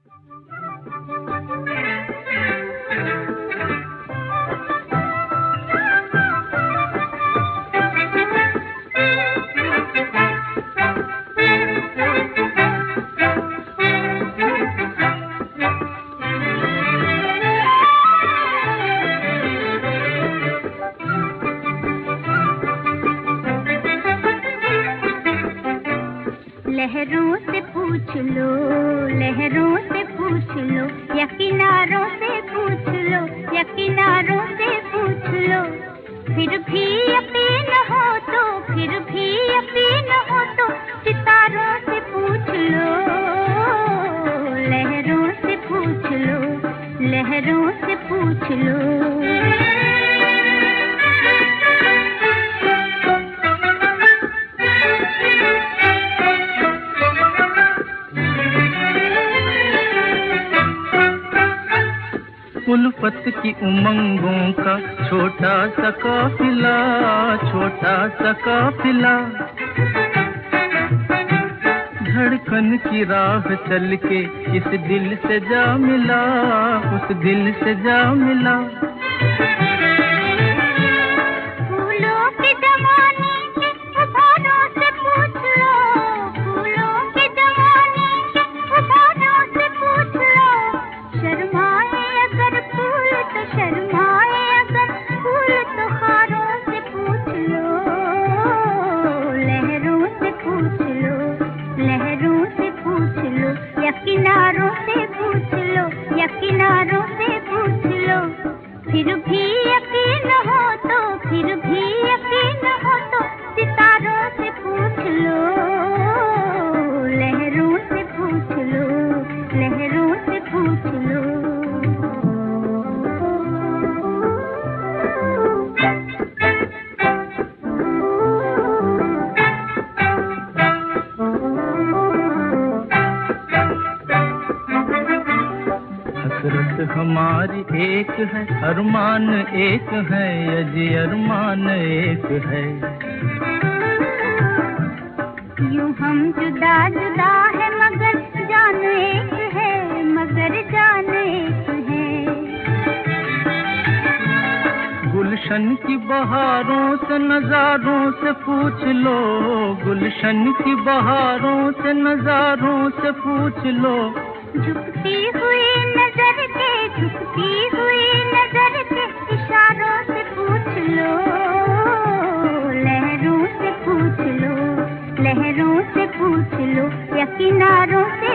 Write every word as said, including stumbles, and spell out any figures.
लहरों से पूछ लो, लहरों से पूछ लो, या किनारों से पूछ लो, या किनारों से पूछ लो, फिर भी यकीन हो तो, फिर भी यकीन हो तो सितारों से पूछ लो, लहरों से पूछ लो, लहरों से पूछ लो। उल्फत की उमंगों का छोटा सा काफिला, छोटा सा काफिला, धड़कन की राह चल के इस दिल से जा मिला, उस दिल से जा मिला। फूलों के जमाने के उधारों से पूछ लो, फूलों के जमाने के उधारों से पूछ लो, शर्माए अगर फूल तो शर्माए अगर फूल तो हारों से पूछ लो, लहरों से पूछ लो, लहरों से पूछ लो, या किनारों से पूछ लो, या किनारों से पूछ लो, फिर भी यकीन हो तो, फिर भी यकीन हो तो सितारों से पूछ लो, लहरों से पूछ लो, लहरों से पूछ लो। हसरत हमारी एक है, अरमान एक है, अजी अरमान एक है। यूं हम जुदा जुदा है मगर जान एक है, मगर जान एक है। गुलशन की बहारों से नजारों से पूछ लो, गुलशन की बहारों से नजारों से पूछ लो, झुकती हुई नजर के, झुकती हुई नजर के इशारों से पूछ लो, लहरों से पूछ लो, लहरों से पूछ लो, या किनारों से